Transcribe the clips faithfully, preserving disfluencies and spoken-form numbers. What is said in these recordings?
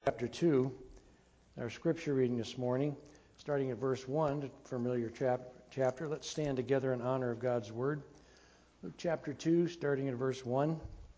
Chapter two, our scripture reading this morning, starting at verse one, familiar chap- chapter. Let's stand together in honor of God's word. Luke chapter two, starting at verse one.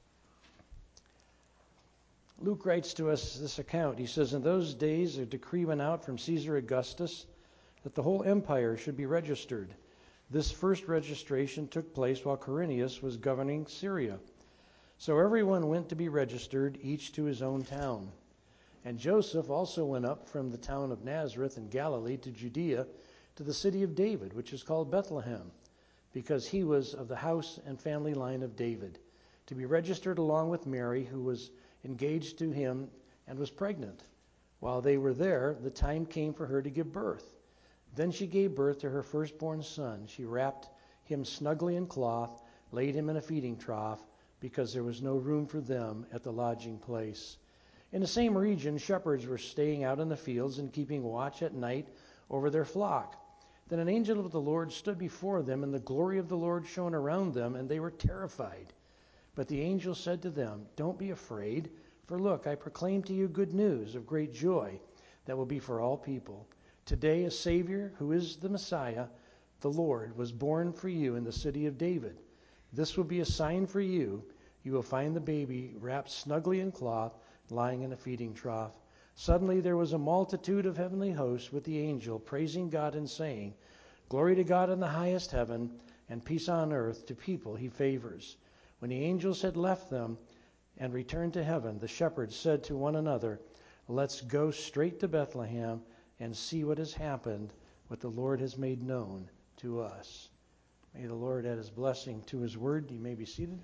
Luke writes to us this account. He says, "In those days a decree went out from Caesar Augustus that the whole empire should be registered. This first registration took place while Quirinius was governing Syria. So everyone went to be registered, each to his own town. And Joseph also went up from the town of Nazareth in Galilee to Judea, to the city of David, which is called Bethlehem, because he was of the house and family line of David, to be registered along with Mary, who was engaged to him and was pregnant. While they were there, the time came for her to give birth. Then she gave birth to her firstborn son. She wrapped him snugly in cloth, laid him in a feeding trough, because there was no room for them at the lodging place. In the same region, shepherds were staying out in the fields and keeping watch at night over their flock. Then an angel of the Lord stood before them, and the glory of the Lord shone around them, and they were terrified. But the angel said to them, 'Don't be afraid, for look, I proclaim to you good news of great joy that will be for all people. Today a Savior, who is the Messiah, the Lord, was born for you in the city of David. This will be a sign for you. You will find the baby wrapped snugly in cloth, lying in a feeding trough.' Suddenly there was a multitude of heavenly hosts with the angel, praising God and saying, 'Glory to God in the highest heaven, and peace on earth to people he favors.' When the angels had left them and returned to heaven, the shepherds said to one another, 'Let's go straight to Bethlehem and see what has happened, what the Lord has made known to us.'" May the Lord add his blessing to his word. You may be seated.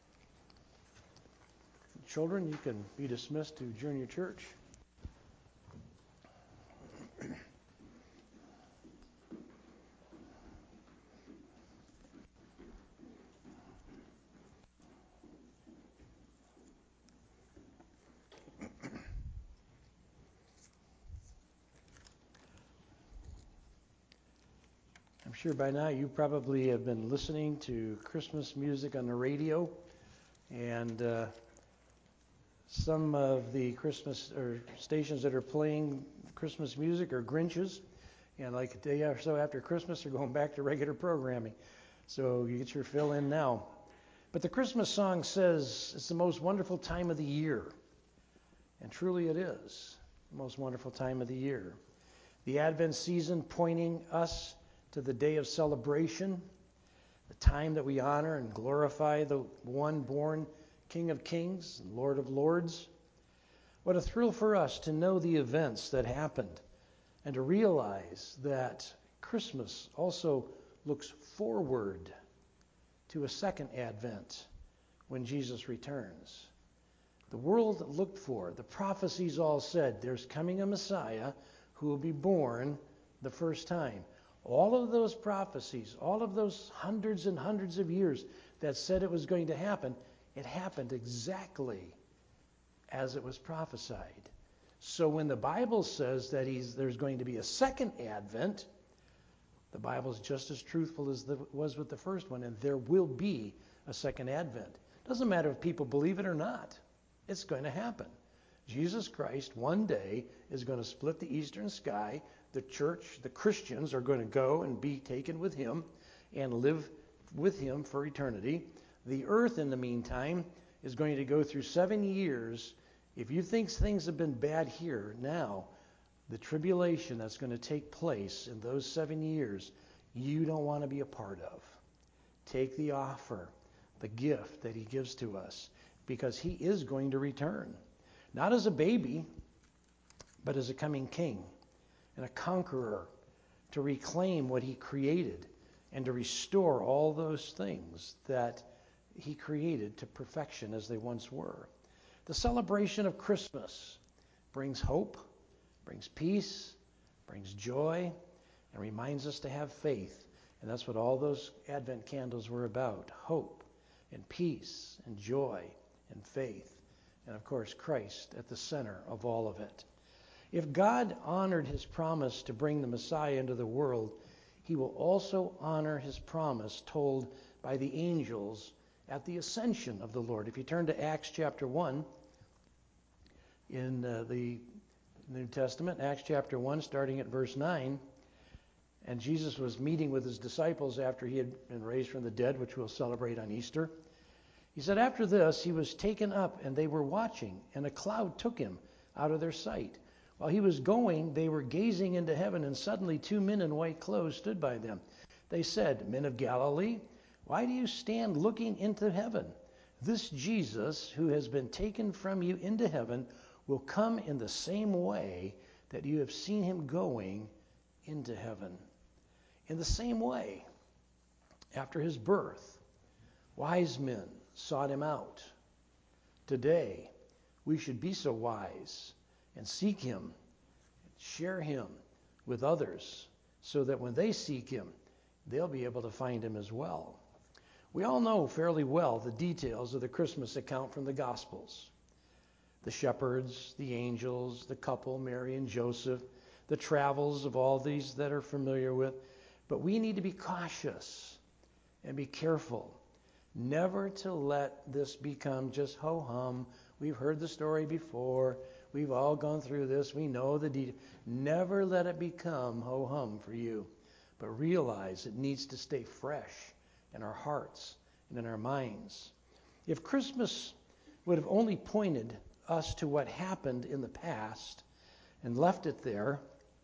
Children, you can be dismissed to junior church. I'm sure by now you probably have been listening to Christmas music on the radio, and uh, some of the Christmas or stations that are playing Christmas music are Grinches, and like a day or so after Christmas, they're going back to regular programming. So you get your fill in now. But the Christmas song says it's the most wonderful time of the year, and truly it is the most wonderful time of the year. The Advent season pointing us to the day of celebration, the time that we honor and glorify the one born King of Kings and Lord of Lords. What a thrill for us to know the events that happened and to realize that Christmas also looks forward to a second advent when Jesus returns. The world looked for, the prophecies all said, there's coming a Messiah who will be born the first time. All of those prophecies, all of those hundreds and hundreds of years that said it was going to happen, it happened exactly as it was prophesied. So when the Bible says that he's, there's going to be a second advent, the Bible is just as truthful as it was with the first one, and there will be a second advent. Doesn't matter if people believe it or not. It's going to happen. Jesus Christ one day is going to split the eastern sky. The church, the Christians, are going to go and be taken with him and live with him for eternity. The earth, in the meantime, is going to go through seven years. If you think things have been bad here now, the tribulation that's going to take place in those seven years, you don't want to be a part of. Take the offer, the gift that he gives to us, because he is going to return. Not as a baby, but as a coming king and a conqueror, to reclaim what he created and to restore all those things that he created to perfection as they once were. The celebration of Christmas brings hope, brings peace, brings joy, and reminds us to have faith. And that's what all those Advent candles were about: hope and peace and joy and faith. And of course, Christ at the center of all of it. If God honored his promise to bring the Messiah into the world, he will also honor his promise told by the angels at the ascension of the Lord. If you turn to Acts chapter one, in uh, the New Testament, Acts chapter one, starting at verse nine. And Jesus was meeting with his disciples after he had been raised from the dead, which we'll celebrate on Easter. He said, after this, he was taken up, and they were watching, and a cloud took him out of their sight. While he was going, they were gazing into heaven, and suddenly two men in white clothes stood by them. They said, Men of Galilee, why do you stand looking into heaven? This Jesus, who has been taken from you into heaven, will come in the same way that you have seen him going into heaven. In the same way, after his birth, wise men sought him out. Today, we should be so wise and seek him, share him with others, so that when they seek him, they'll be able to find him as well. We all know fairly well the details of the Christmas account from the Gospels. The shepherds, the angels, the couple, Mary and Joseph, the travels of all these that are familiar with. But we need to be cautious and be careful never to let this become just ho-hum. We've heard the story before. We've all gone through this. We know the details. Never let it become ho-hum for you. But realize it needs to stay fresh in our hearts and in our minds. If Christmas would have only pointed us to what happened in the past and left it there,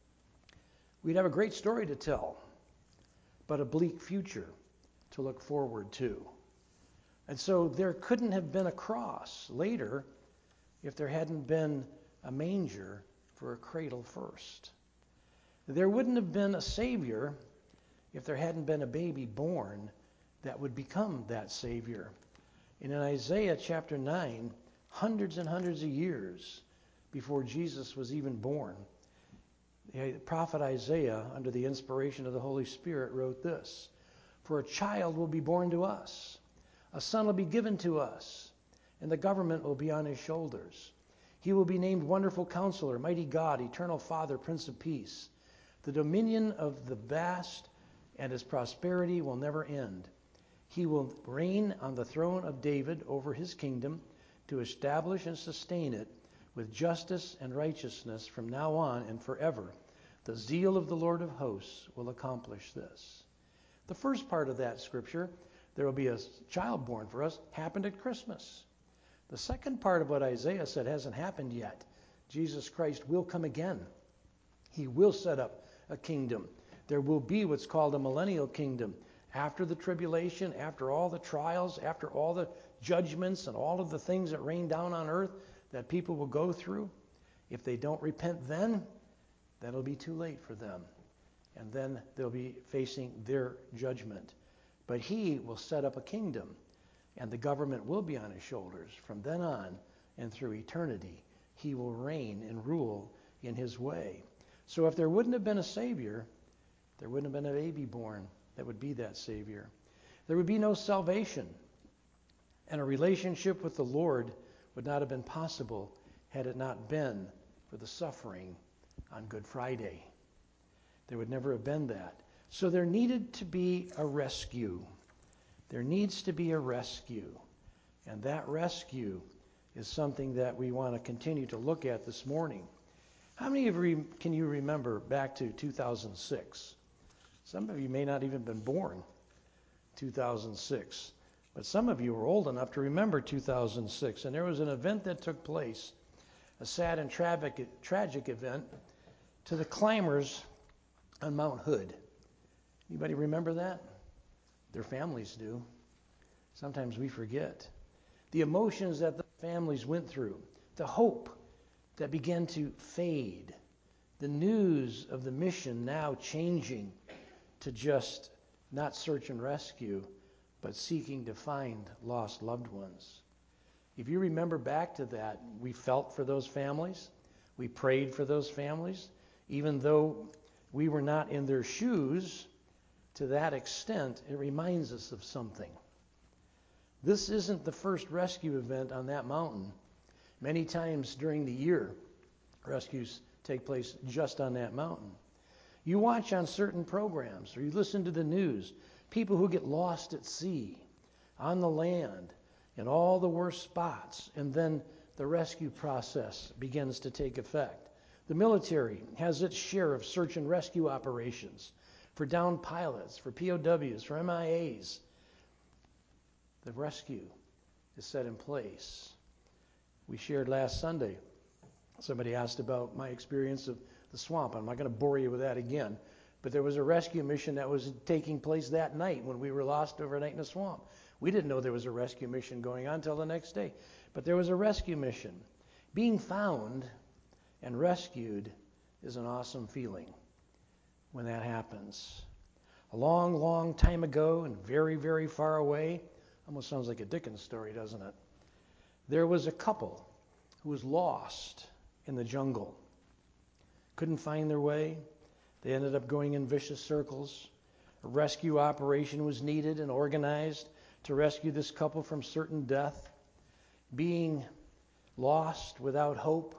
we'd have a great story to tell, but a bleak future to look forward to. And so there couldn't have been a cross later if there hadn't been a manger for a cradle first. There wouldn't have been a Savior if there hadn't been a baby born that would become that Savior. And in Isaiah chapter nine, hundreds and hundreds of years before Jesus was even born, the prophet Isaiah, under the inspiration of the Holy Spirit, wrote this: For a child will be born to us, a son will be given to us, and the government will be on his shoulders. He will be named Wonderful Counselor, Mighty God, Eternal Father, Prince of Peace. The dominion of the vast and his prosperity will never end. He will reign on the throne of David over his kingdom, to establish and sustain it with justice and righteousness from now on and forever. The zeal of the Lord of hosts will accomplish this. The first part of that scripture, there will be a child born for us, happened at Christmas. The second part of what Isaiah said hasn't happened yet. Jesus Christ will come again. He will set up a kingdom. There will be what's called a millennial kingdom. After the tribulation, after all the trials, after all the judgments and all of the things that rain down on earth that people will go through, if they don't repent then, that'll be too late for them. And then they'll be facing their judgment. But he will set up a kingdom, and the government will be on his shoulders. From then on and through eternity, he will reign and rule in his way. So if there wouldn't have been a Savior, there wouldn't have been a baby born that would be that Savior. There would be no salvation, and a relationship with the Lord would not have been possible had it not been for the suffering on Good Friday. There would never have been that. So there needed to be a rescue. There needs to be a rescue. And that rescue is something that we want to continue to look at this morning. How many of you can you remember back to two thousand six? Some of you may not even have been born two thousand six. But some of you are old enough to remember two thousand six. And there was an event that took place, a sad and tragic, tragic event, to the climbers on Mount Hood. Anybody remember that? Their families do. Sometimes we forget. The emotions that the families went through, the hope that began to fade, the news of the mission now changing to just not search and rescue, but seeking to find lost loved ones. If you remember back to that, we felt for those families. We prayed for those families. Even though we were not in their shoes, to that extent, it reminds us of something. This isn't the first rescue event on that mountain. Many times during the year, rescues take place just on that mountain. You watch on certain programs, or you listen to the news, people who get lost at sea, on the land, in all the worst spots, and then the rescue process begins to take effect. The military has its share of search and rescue operations for downed pilots, for P O Ws, for M I As. The rescue is set in place. We shared last Sunday. Somebody asked about my experience of the swamp. I'm not going to bore you with that again. But there was a rescue mission that was taking place that night when we were lost overnight in the swamp. We didn't know there was a rescue mission going on until the next day. But there was a rescue mission. Being found and rescued is an awesome feeling when that happens. A long, long time ago and very, very far away, almost sounds like a Dickens story, doesn't it? There was a couple who was lost in the jungle. Couldn't find their way. They ended up going in vicious circles. A rescue operation was needed and organized to rescue this couple from certain death. Being lost without hope,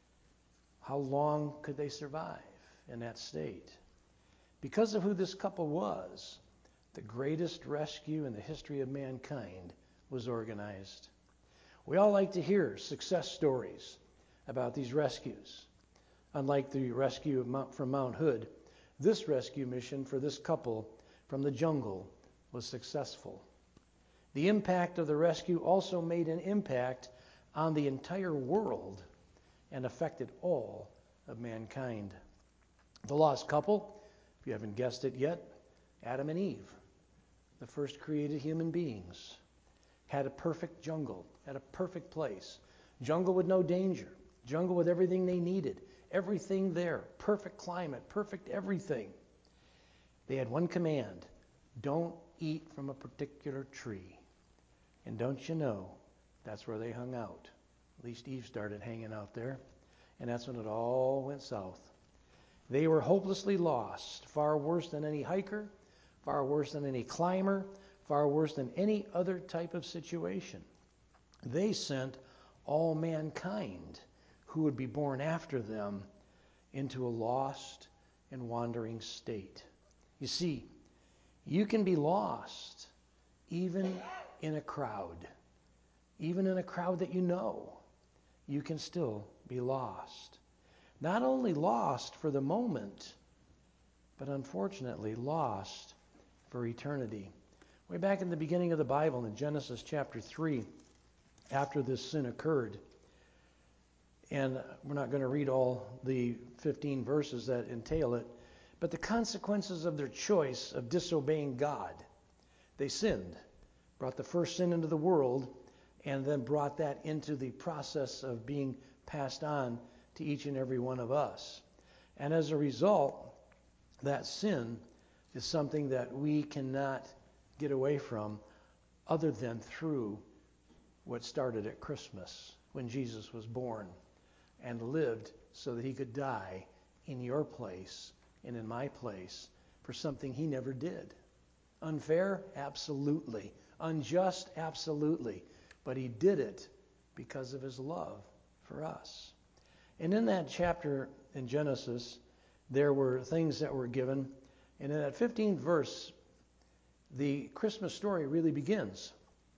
how long could they survive in that state? Because of who this couple was, the greatest rescue in the history of mankind was organized. We all like to hear success stories about these rescues. Unlike the rescue of Mount, from Mount Hood, this rescue mission for this couple from the jungle was successful. The impact of the rescue also made an impact on the entire world and affected all of mankind. The lost couple, if you haven't guessed it yet, Adam and Eve, the first created human beings, had a perfect jungle, had a perfect place. Jungle with no danger, jungle with everything they needed, everything there, perfect climate, perfect everything. They had one command: don't eat from a particular tree. And don't you know, that's where they hung out. At least Eve started hanging out there. And that's when it all went south. They were hopelessly lost, far worse than any hiker, far worse than any climber, far worse than any other type of situation. They sent all mankind who would be born after them into a lost and wandering state. You see, you can be lost even in a crowd. Even in a crowd that you know, you can still be lost. Not only lost for the moment, but unfortunately lost for eternity. Way back in the beginning of the Bible, in Genesis chapter three, after this sin occurred, and we're not going to read all the fifteen verses that entail it, but the consequences of their choice of disobeying God. They sinned, brought the first sin into the world, and then brought that into the process of being passed on to each and every one of us. And as a result, that sin is something that we cannot get away from other than through what started at Christmas, when Jesus was born and lived so that he could die in your place and in my place for something he never did. Unfair? Absolutely. Unjust? Absolutely. But he did it because of his love for us. And in that chapter in Genesis, there were things that were given. And in that fifteenth verse, the Christmas story really begins.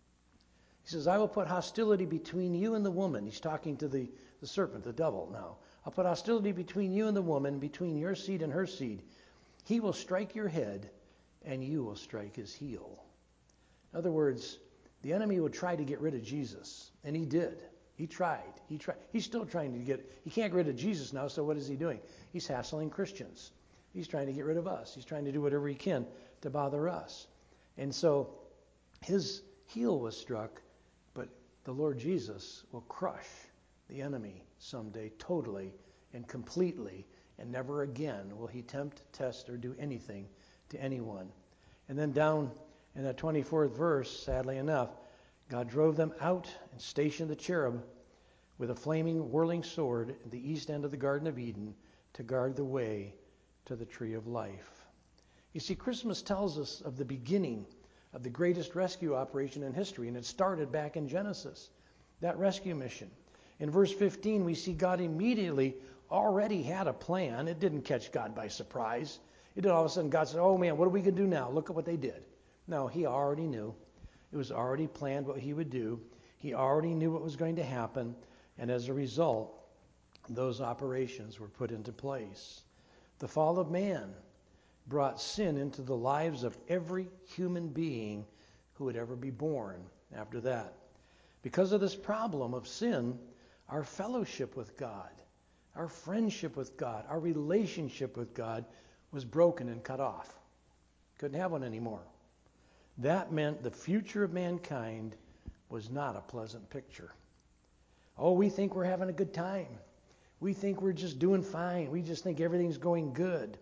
He says, I will put hostility between you and the woman. He's talking to the, the serpent, the devil now. I'll put hostility between you and the woman, between your seed and her seed. He will strike your head, and you will strike his heel. In other words, the enemy would try to get rid of Jesus, and he did. He tried. He tried. He's still trying to get, he can't get rid of Jesus now, so what is he doing? He's hassling Christians. He's trying to get rid of us. He's trying to do whatever he can to bother us. And so his heel was struck, but the Lord Jesus will crush the enemy someday totally and completely, and never again will he tempt, test, or do anything to anyone. And then down in that twenty-fourth verse, sadly enough, God drove them out and stationed the cherub with a flaming, whirling sword at the east end of the Garden of Eden to guard the way to the tree of life. You see, Christmas tells us of the beginning of the greatest rescue operation in history, and it started back in Genesis, that rescue mission. In verse fifteen, we see God immediately already had a plan. It didn't catch God by surprise. It did all of a sudden, God said, oh man, what are we going to do now? Look at what they did. No, he already knew. It was already planned what he would do. He already knew what was going to happen. And as a result, those operations were put into place. The fall of man brought sin into the lives of every human being who would ever be born after that. Because of this problem of sin, our fellowship with God, our friendship with God, our relationship with God was broken and cut off. Couldn't have one anymore. That meant the future of mankind was not a pleasant picture. Oh, we think we're having a good time. We think we're just doing fine. We just think everything's going good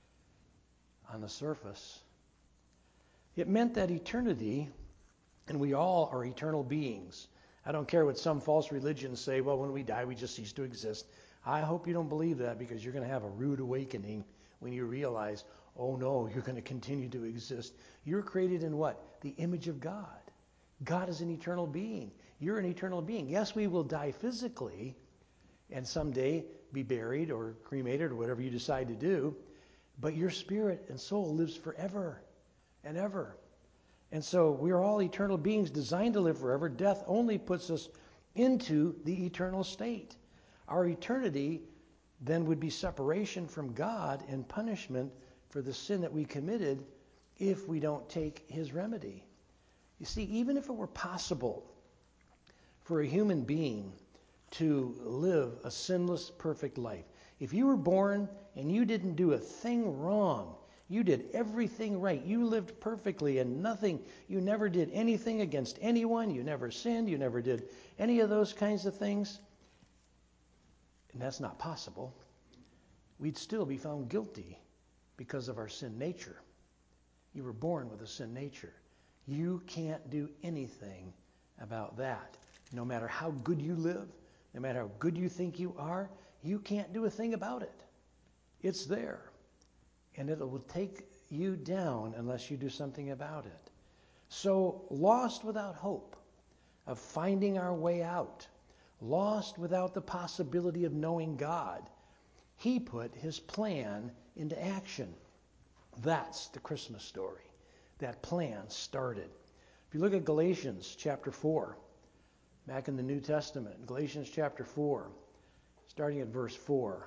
on the surface. It meant that eternity, and we all are eternal beings. I don't care what some false religions say, well, when we die, we just cease to exist. I hope you don't believe that, because you're going to have a rude awakening when you realize, oh no, you're going to continue to exist. You're created in what? The image of God. God is an eternal being. You're an eternal being. Yes, we will die physically and someday be buried or cremated or whatever you decide to do, but your spirit and soul lives forever and ever. And so we're all eternal beings designed to live forever. Death only puts us into the eternal state. Our eternity then would be separation from God and punishment for the sin that we committed if we don't take his remedy. You see, even if it were possible for a human being to live a sinless, perfect life, if you were born and you didn't do a thing wrong, you did everything right, you lived perfectly and nothing, you never did anything against anyone, you never sinned, you never did any of those kinds of things, and that's not possible, we'd still be found guilty because of our sin nature. You were born with a sin nature. You can't do anything about that. No matter how good you live, no matter how good you think you are, you can't do a thing about it. It's there. And it will take you down unless you do something about it. So, lost without hope of finding our way out, lost without the possibility of knowing God, he put his plan into action. That's the Christmas story. That plan started. If you look at Galatians chapter four, back in the New Testament, Galatians chapter four, starting at verse four,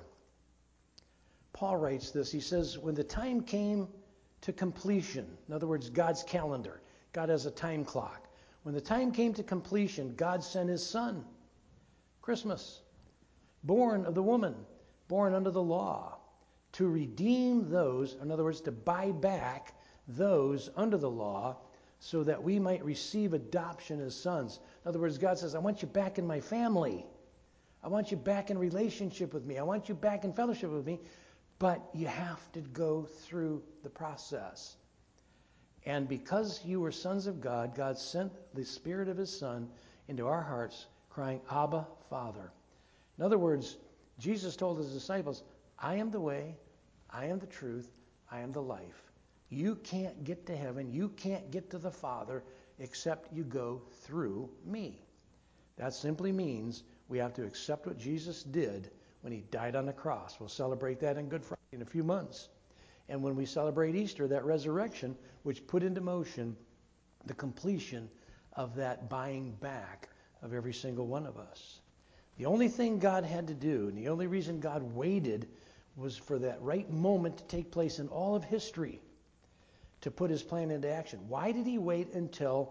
Paul writes this. He says, when the time came to completion, in other words, God's calendar, God has a time clock. When the time came to completion, God sent his son, Christmas, born of the woman, born under the law, to redeem those, in other words, to buy back those under the law, so that we might receive adoption as sons. In other words, God says, I want you back in my family. I want you back in relationship with me. I want you back in fellowship with me. But you have to go through the process. And because you were sons of God, God sent the Spirit of his Son into our hearts, crying, Abba, Father. In other words, Jesus told his disciples, I am the way, I am the truth, I am the life. You can't get to heaven, you can't get to the Father except you go through me. That simply means we have to accept what Jesus did when he died on the cross. We'll celebrate that on Good Friday in a few months. And when we celebrate Easter, that resurrection, which put into motion the completion of that buying back of every single one of us. The only thing God had to do, and the only reason God waited, was for that right moment to take place in all of history to put his plan into action. Why did he wait until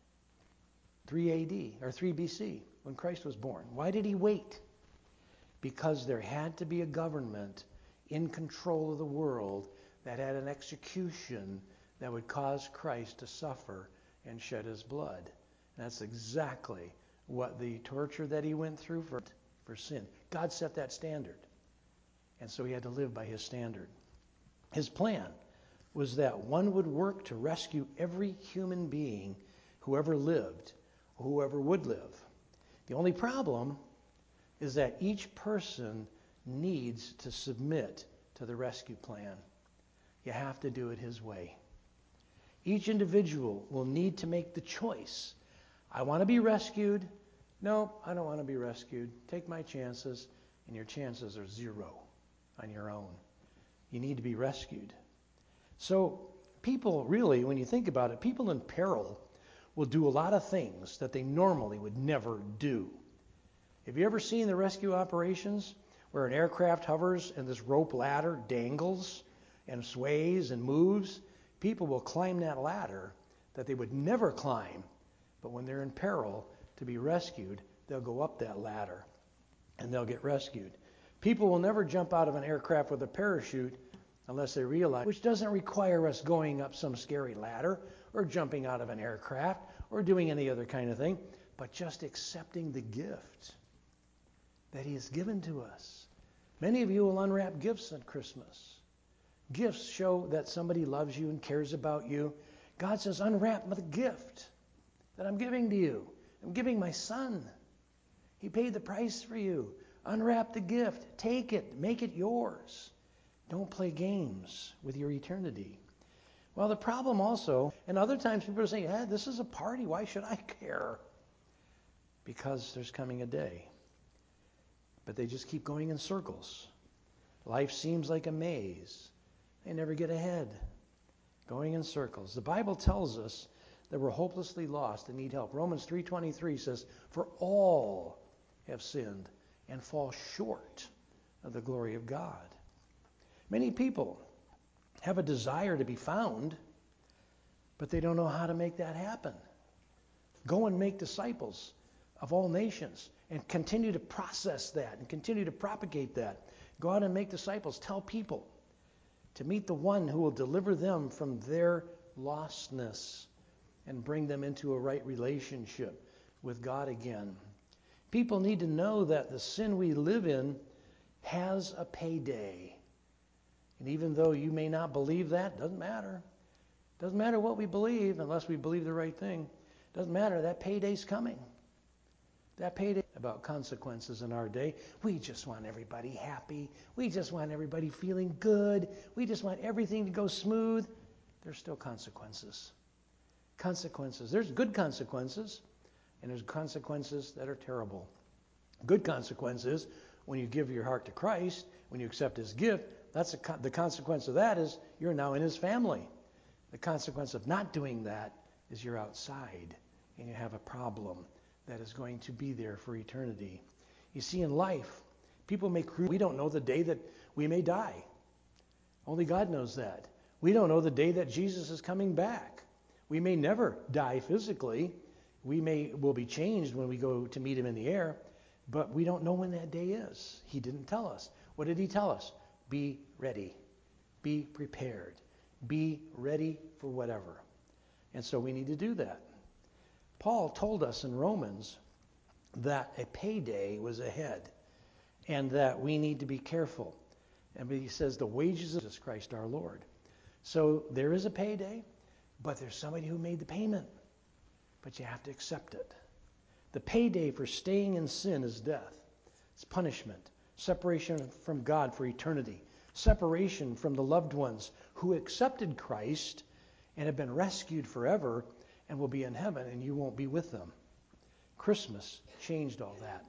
three A D or three B C when Christ was born? Why did he wait? Because there had to be a government in control of the world that had an execution that would cause Christ to suffer and shed his blood. And that's exactly what the torture that he went through for, for sin. God set that standard. And so he had to live by his standard. His plan was that one would work to rescue every human being who ever lived, whoever would live. The only problem is that each person needs to submit to the rescue plan. You have to do it his way. Each individual will need to make the choice. I want to be rescued. No, I don't want to be rescued. Take my chances, and your chances are zero on your own. You need to be rescued. So people really, when you think about it, people in peril will do a lot of things that they normally would never do. Have you ever seen the rescue operations where an aircraft hovers and this rope ladder dangles and sways and moves. People will climb that ladder that they would never climb, but when they're in peril to be rescued, they'll go up that ladder and they'll get rescued. People will never jump out of an aircraft with a parachute unless they realize, which doesn't require us going up some scary ladder or jumping out of an aircraft or doing any other kind of thing, but just accepting the gift that he has given to us. Many of you will unwrap gifts at Christmas. Gifts show that somebody loves you and cares about you. God says, unwrap the gift that I'm giving to you. I'm giving my son. He paid the price for you. Unwrap the gift. Take it. Make it yours. Don't play games with your eternity. Well, the problem also, and other times people are saying, hey, this is a party. Why should I care? Because there's coming a day. But they just keep going in circles. Life seems like a maze. They never get ahead. Going in circles. The Bible tells us that we're hopelessly lost and need help. Romans three twenty-three says, for all have sinned and fall short of the glory of God. Many people have a desire to be found, but they don't know how to make that happen. Go and make disciples of all nations and continue to process that and continue to propagate that. Go out and make disciples. Tell people to meet the one who will deliver them from their lostness and bring them into a right relationship with God again. People need to know that the sin we live in has a payday. And even though you may not believe that, doesn't matter. Doesn't matter what we believe unless we believe the right thing. Doesn't matter. That payday's coming. That payday about consequences in our day. We just want everybody happy. We just want everybody feeling good. We just want everything to go smooth. There's still consequences. Consequences. There's good consequences, and there's consequences that are terrible. Good consequences, when you give your heart to Christ, when you accept his gift, that's a, the consequence of that is you're now in his family. The consequence of not doing that is you're outside, and you have a problem that is going to be there for eternity. You see, in life, people may cru- we don't know the day that we may die. Only God knows that. We don't know the day that Jesus is coming back. We may never die physically. We may will be changed when we go to meet him in the air, but we don't know when that day is. He didn't tell us. What did he tell us? Be ready. Be prepared. Be ready for whatever. And so we need to do that. Paul told us in Romans that a payday was ahead and that we need to be careful. And he says the wages of Jesus Christ our Lord. So there is a payday, but there's somebody who made the payment. But you have to accept it. The payday for staying in sin is death. It's punishment, separation from God for eternity, separation from the loved ones who accepted Christ and have been rescued forever and will be in heaven, and you won't be with them. Christmas changed all that.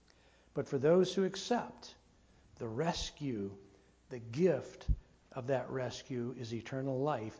But for those who accept the rescue, the gift of that rescue is eternal life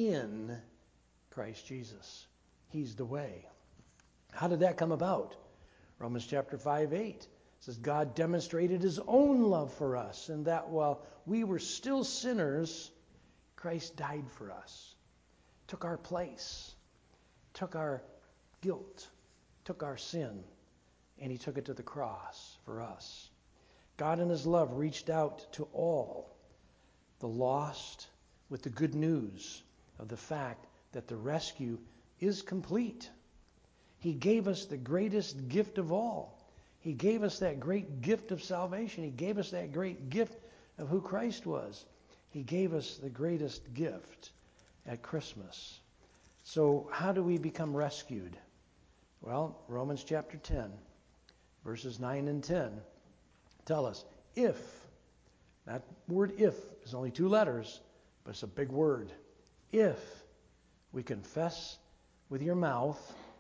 in Christ Jesus. He's the way. How did that come about? Romans chapter five, eight says, God demonstrated his own love for us, and that while we were still sinners, Christ died for us, took our place, took our guilt, took our sin, and he took it to the cross for us. God in his love reached out to all the lost with the good news of the fact that the rescue is complete. He gave us the greatest gift of all. He gave us that great gift of salvation. He gave us that great gift of who Christ was. He gave us the greatest gift at Christmas. So how do we become rescued? Well, Romans chapter ten, verses nine and ten tell us, if, that word if is only two letters, but it's a big word. If we confess with your mouth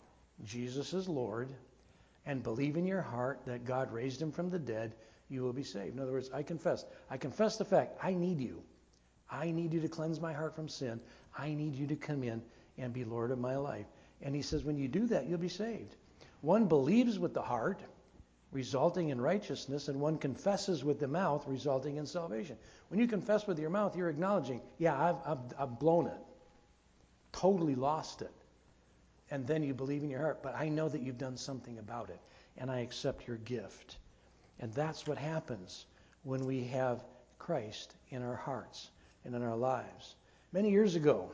Jesus is Lord and believe in your heart that God raised him from the dead, you will be saved. In other words, I confess. I confess the fact I need you. I need you to cleanse my heart from sin. I need you to come in and be Lord of my life. And he says when you do that, you'll be saved. One believes with the heart resulting in righteousness, and one confesses with the mouth, resulting in salvation. When you confess with your mouth, you're acknowledging, yeah, I've, I've, I've blown it, totally lost it. And then you believe in your heart, but I know that you've done something about it, and I accept your gift. And that's what happens when we have Christ in our hearts and in our lives. Many years ago,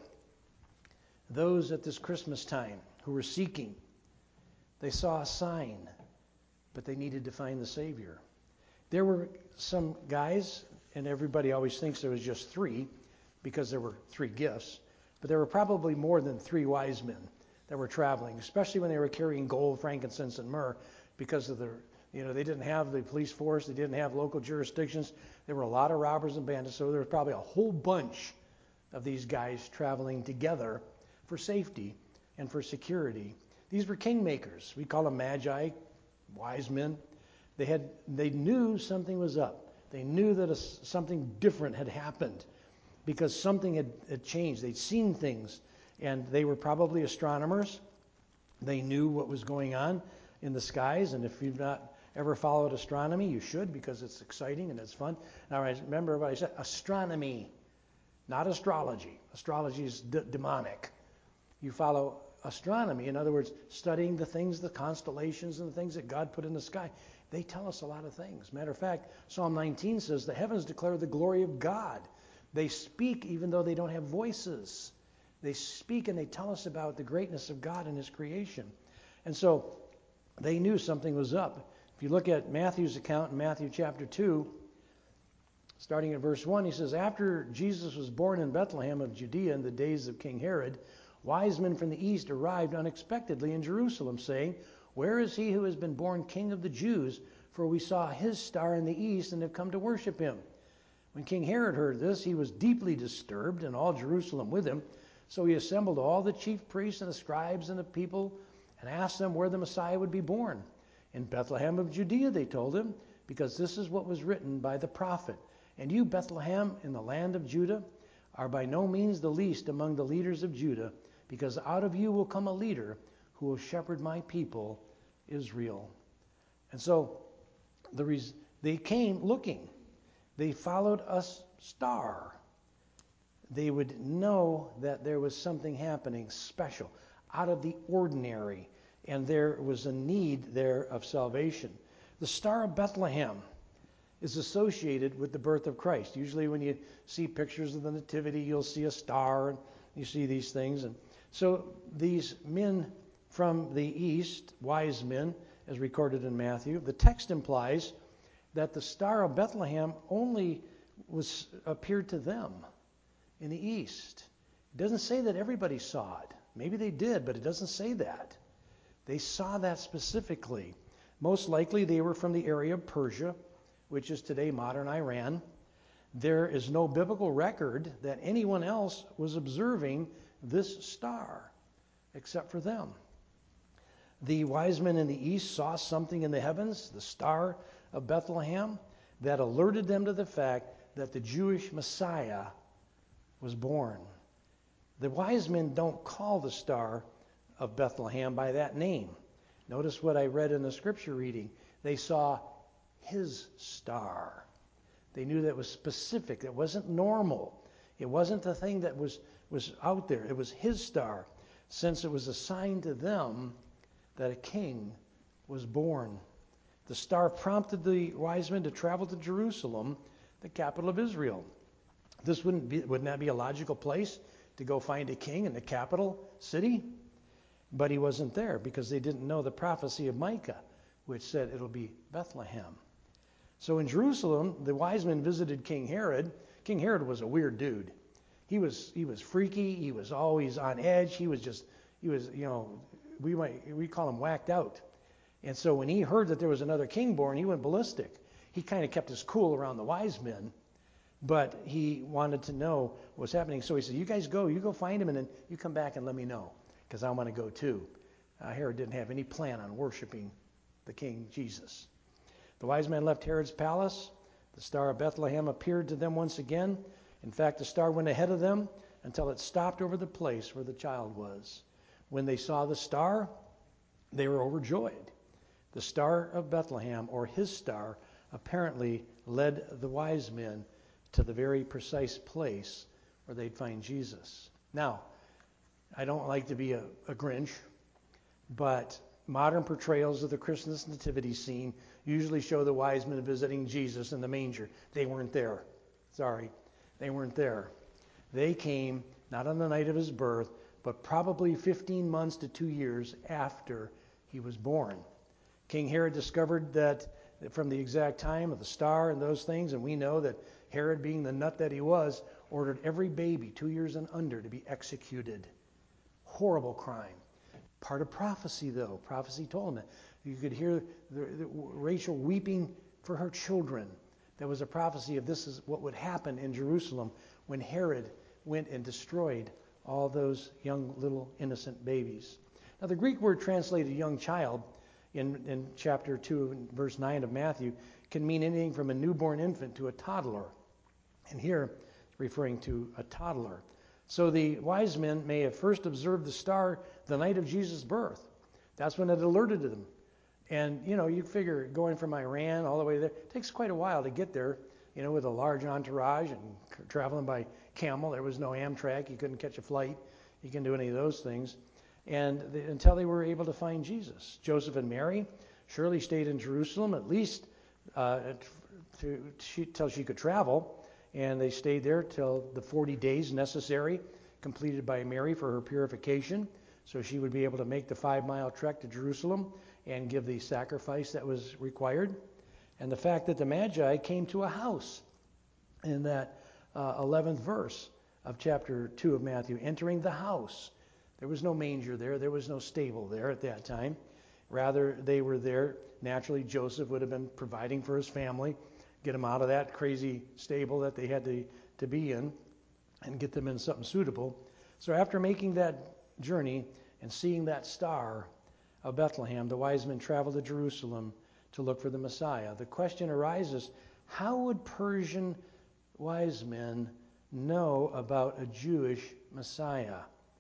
those at this Christmas time who were seeking, they saw a sign, but they needed to find the Savior. There were some guys, and everybody always thinks there was just three because there were three gifts, but there were probably more than three wise men that were traveling, especially when they were carrying gold, frankincense, and myrrh, because of the, you know, they didn't have the police force, they didn't have local jurisdictions. There were a lot of robbers and bandits, so there was probably a whole bunch of these guys traveling together for safety and for security. These were kingmakers. We call them magi, wise men. They had, they knew something was up. They knew that a, something different had happened because something had, had changed. They'd seen things, and they were probably astronomers. They knew what was going on in the skies, and if you've not ever followed astronomy, you should, because it's exciting and it's fun. Now, I remember what I said, astronomy, not astrology. Astrology is d- demonic. You follow astronomy, in other words, studying the things, the constellations and the things that God put in the sky. They tell us a lot of things. Matter of fact, Psalm nineteen says, the heavens declare the glory of God. They speak even though they don't have voices. They speak and they tell us about the greatness of God and His creation. And so they knew something was up. If you look at Matthew's account in Matthew chapter two, starting at verse one, he says, after Jesus was born in Bethlehem of Judea in the days of King Herod, wise men from the east arrived unexpectedly in Jerusalem, saying, where is he who has been born King of the Jews? For we saw his star in the east and have come to worship him. When King Herod heard this, he was deeply disturbed, and all Jerusalem with him. So he assembled all the chief priests and the scribes and the people and asked them where the Messiah would be born. In Bethlehem of Judea, they told him, because this is what was written by the prophet. And you, Bethlehem, in the land of Judah, are by no means the least among the leaders of Judah, because out of you will come a leader who will shepherd my people, Israel. And so the res- they came looking. They followed a star. They would know that there was something happening special, out of the ordinary, and there was a need there of salvation. The Star of Bethlehem is associated with the birth of Christ. Usually when you see pictures of the Nativity, you'll see a star, and you see these things. And so these men from the east, wise men, as recorded in Matthew, the text implies that the Star of Bethlehem only was appeared to them in the east. It doesn't say that everybody saw it. Maybe they did, but it doesn't say that. They saw that specifically. Most likely they were from the area of Persia, which is today modern Iran. There is no biblical record that anyone else was observing this star except for them. The wise men in the east saw something in the heavens, the Star of Bethlehem, that alerted them to the fact that the Jewish Messiah was born. The wise men don't call the Star of Bethlehem by that name. Notice what I read in the scripture reading. They saw his star. They knew that it was specific. It wasn't normal. It wasn't the thing that was, was out there. It was his star, since it was a sign to them that a king was born. The star prompted the wise men to travel to Jerusalem, the capital of Israel. This wouldn't be, wouldn't that be a logical place to go find a king in the capital city? But he wasn't there because they didn't know the prophecy of Micah, which said it'll be Bethlehem. So in Jerusalem, the wise men visited King Herod. King Herod was a weird dude. He was he was freaky. He was always on edge. He was just he was you know we might we call him whacked out. And so when he heard that there was another king born, he went ballistic. He kind of kept his cool around the wise men, but he wanted to know what was happening. So he said, "You guys go. You go find him, and then you come back and let me know, because I want to go too." Uh, Herod didn't have any plan on worshiping the King Jesus. The wise men left Herod's palace. The Star of Bethlehem appeared to them once again. In fact, the star went ahead of them until it stopped over the place where the child was. When they saw the star, they were overjoyed. The star of Bethlehem, or his star, apparently led the wise men to the very precise place where they'd find Jesus. Now, I don't like to be a, a Grinch, but modern portrayals of the Christmas nativity scene usually show the wise men visiting Jesus in the manger. They weren't there. Sorry, they weren't there. They came not on the night of his birth, but probably fifteen months to two years after he was born. King Herod discovered that from the exact time of the star and those things, and we know that Herod, being the nut that he was, ordered every baby two years and under to be executed. Horrible crime. Part of prophecy, though. Prophecy told him that. You could hear the, the, Rachel weeping for her children. There was a prophecy of this is what would happen in Jerusalem when Herod went and destroyed all those young little innocent babies. Now, the Greek word translated young child in, in chapter two, verse nine of Matthew, can mean anything from a newborn infant to a toddler. And here, it's referring to a toddler. So the wise men may have first observed the star the night of Jesus' birth. That's when it alerted them. And, you know, you figure going from Iran all the way there, it takes quite a while to get there, you know, with a large entourage and c- traveling by camel. There was no Amtrak. You couldn't catch a flight. You couldn't do any of those things. And the, until they were able to find Jesus. Joseph and Mary surely stayed in Jerusalem at least uh, to, she, till she could travel. And they stayed there till the forty days necessary, completed by Mary for her purification. So she would be able to make the five-mile trek to Jerusalem and give the sacrifice that was required. And the fact that the Magi came to a house in that uh, eleventh verse of chapter two of Matthew, entering the house. There was no manger there. There was no stable there at that time. Rather, they were there. Naturally, Joseph would have been providing for his family, get them out of that crazy stable that they had to, to be in and get them in something suitable. So after making that journey and seeing that star of Bethlehem, the wise men traveled to Jerusalem to look for the Messiah. The question arises, how would Persian wise men know about a Jewish Messiah?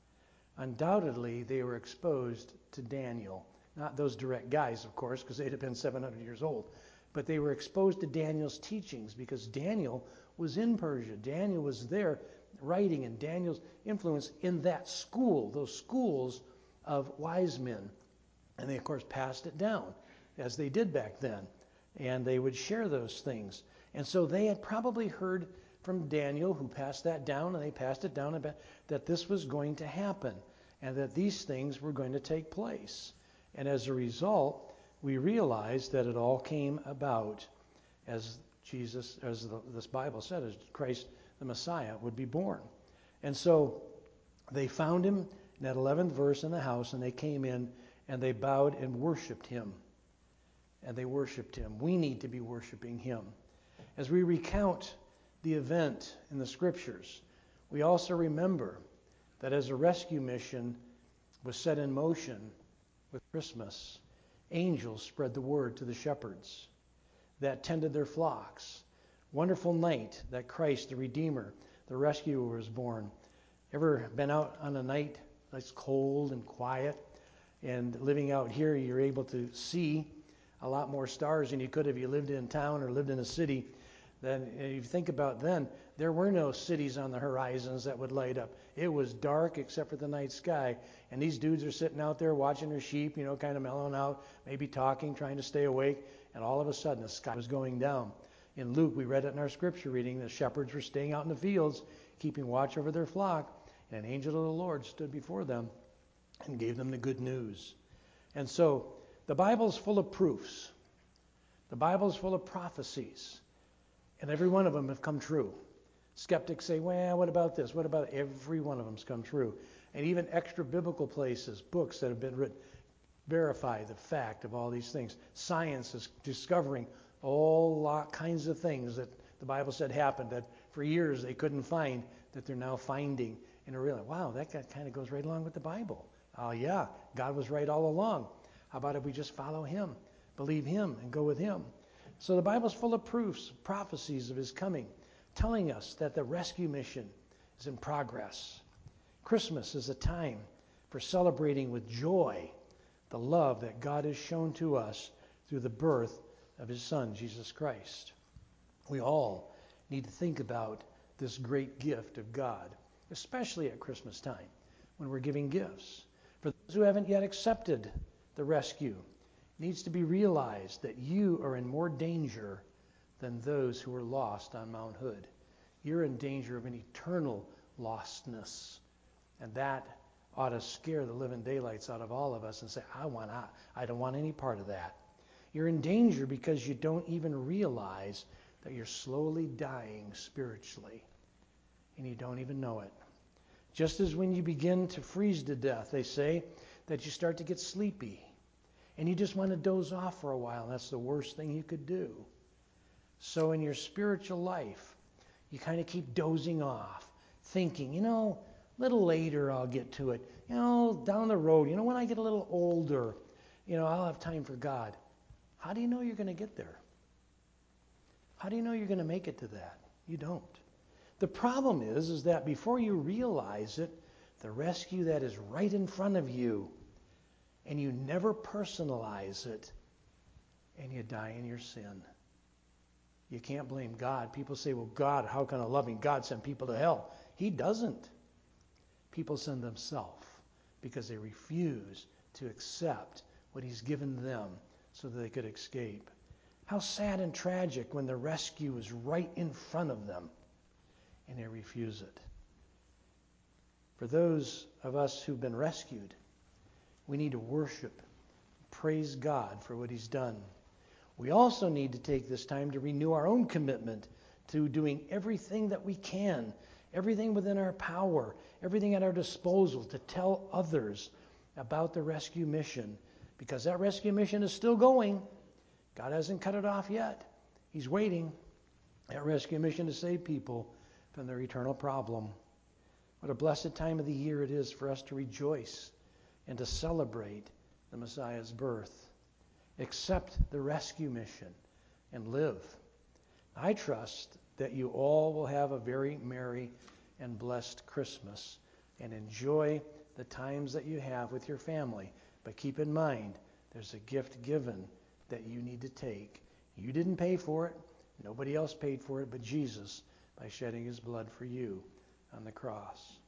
Undoubtedly, they were exposed to Daniel. Not those direct guys, of course, because they'd have been seven hundred years old. But they were exposed to Daniel's teachings because Daniel was in Persia. Daniel was there writing, and Daniel's influence in that school, those schools of wise men. And they, of course, passed it down, as they did back then. And they would share those things. And so they had probably heard from Daniel, who passed that down, and they passed it down, about, that this was going to happen, and that these things were going to take place. And as a result, we realize that it all came about as Jesus, as the, this Bible said, as Christ the Messiah would be born. And so they found him in that eleventh verse in the house, and they came in and they bowed and worshiped him. And they worshiped him. We need to be worshiping him. As we recount the event in the scriptures, we also remember that as a rescue mission was set in motion with Christmas, angels spread the word to the shepherds that tended their flocks. Wonderful night that Christ, the Redeemer, the rescuer, was born. Ever been out on a night that's cold and quiet? And living out here, you're able to see a lot more stars than you could if you lived in town or lived in a city. Then, if you think about then, there were no cities on the horizons that would light up. It was dark except for the night sky. And these dudes are sitting out there watching their sheep, you know, kind of mellowing out, maybe talking, trying to stay awake. And all of a sudden, the sky was going down. In Luke, we read it in our scripture reading. The shepherds were staying out in the fields, keeping watch over their flock. And an angel of the Lord stood before them and gave them the good news. And so, the Bible's full of proofs. The Bible's full of prophecies. And every one of them have come true. Skeptics say, well, what about this? What about it? Every one of them's come true. And even extra biblical places, books that have been written, verify the fact of all these things. Science is discovering all lot, kinds of things that the Bible said happened that for years they couldn't find, that they're now finding. And they're realizing, wow, that kind of goes right along with the Bible. Oh, yeah, God was right all along. How about if we just follow him, believe him, and go with him? So the Bible's full of proofs, prophecies of his coming, telling us that the rescue mission is in progress. Christmas is a time for celebrating with joy the love that God has shown to us through the birth of his Son, Jesus Christ. We all need to think about this great gift of God, especially at Christmas time when we're giving gifts. For those who haven't yet accepted the rescue, it needs to be realized that you are in more danger than those who were lost on Mount Hood. You're in danger of an eternal lostness, and that ought to scare the living daylights out of all of us and say, I want out. I don't want any part of that. You're in danger because you don't even realize that you're slowly dying spiritually, and you don't even know it. Just as when you begin to freeze to death, they say that you start to get sleepy, and you just want to doze off for a while, and that's the worst thing you could do. So in your spiritual life, you kind of keep dozing off, thinking, you know, a little later I'll get to it. You know, down the road, you know, when I get a little older, you know, I'll have time for God. How do you know you're going to get there? How do you know you're going to make it to that? You don't. The problem is, is that before you realize it, the rescue that is right in front of you, and you never personalize it, and you die in your sin. You can't blame God. People say, well, God, how can a loving God send people to hell? He doesn't. People send themselves because they refuse to accept what he's given them so that they could escape. How sad and tragic when the rescue is right in front of them and they refuse it. For those of us who've been rescued, we need to worship, praise God for what he's done. We also need to take this time to renew our own commitment to doing everything that we can, everything within our power, everything at our disposal to tell others about the rescue mission, because that rescue mission is still going. God hasn't cut it off yet. He's waiting. That rescue mission to save people from their eternal problem. What a blessed time of the year it is for us to rejoice and to celebrate the Messiah's birth. Accept the rescue mission and live. I trust that you all will have a very merry and blessed Christmas and enjoy the times that you have with your family. But keep in mind, there's a gift given that you need to take. You didn't pay for it. Nobody else paid for it but Jesus by shedding his blood for you on the cross.